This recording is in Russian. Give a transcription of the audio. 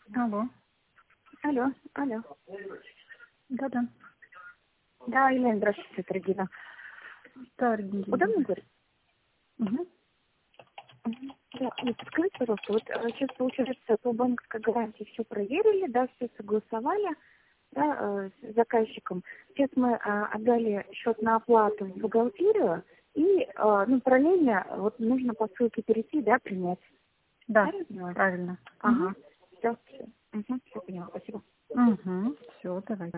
Алло. Алло. Да-да. Да, Елена, здравствуйте, это Регина. Да, Регина. Удобно говорить? Угу. Да, подскажите, пожалуйста, вот сейчас, получается, по банковской гарантии все проверили, да, все согласовали, да, с заказчиком. Сейчас мы отдали счет на оплату в бухгалтерию, и, параллельно, вот нужно по ссылке перейти, да, принять. Да, правильно. Ага, все, все поняла, спасибо. Угу. Все, давай.